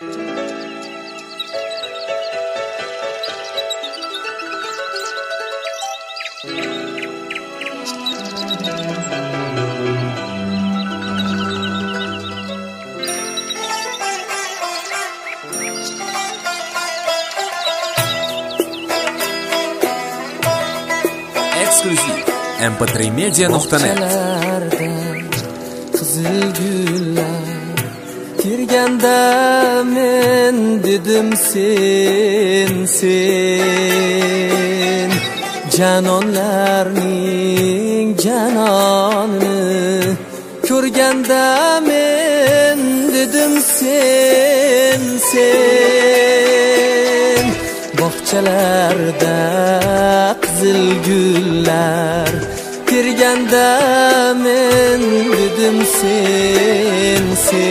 Eksklyuziv mp3media.net. Qizil gullar kirganda men dedim sen janonlarning janonini ko'rganda men dedim sen bog'chalarda qizil gullar kirganda men dedim sen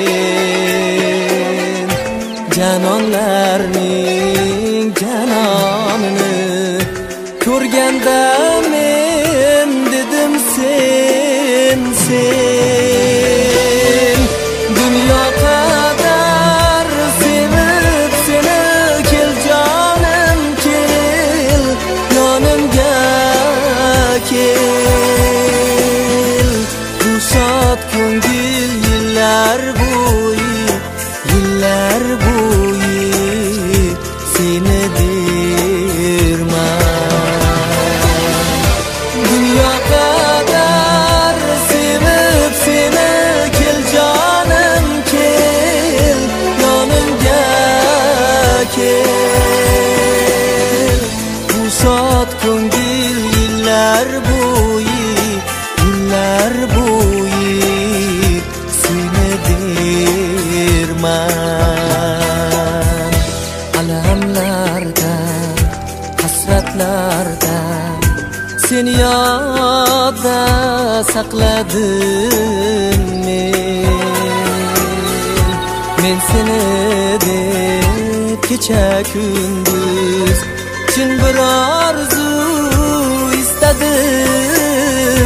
janonlarning janonini ko'rganda men dedim sen dunyo qadar sevib seni kel jonim kel yonimga kel Rusat ko'ngil yillar bo'yi seni derman dunyo qadar sevib seni kel jonim kel yonimga kel Rusat ko'ngil yillar bo'yi seni derman alamlarda hasratlarda seni yodda saqladim men seni deb kecha kunduz chin bir orzu istadim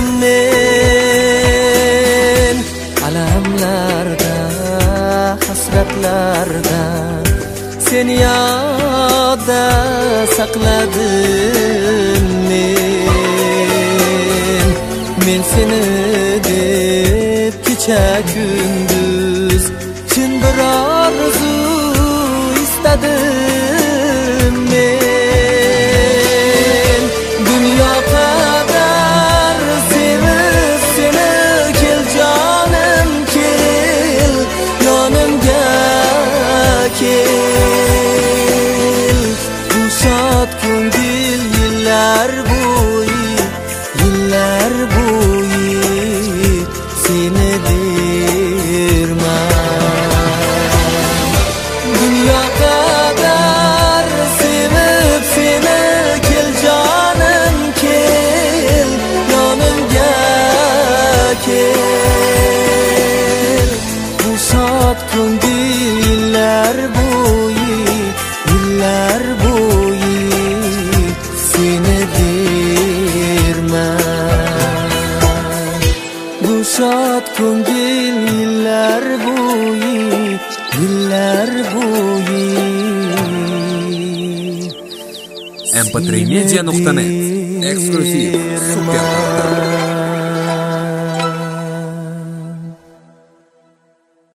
men alamlarda hasratlarda seni yodda saqladim men seni deb kecha kunduz chin bir orzu istadim men dunyo qadar sevib seni kel jonim kel yonimga kel Rusat ko'ngil yillar bo'yi seni derman dunyo qadar sevib seni kel jonim kel yonimga kel Rusat ko'ngil yillar bo'yi seni derman Rusat ko'ngil yillar bo'yi mp3media.net. Eksklyuziv super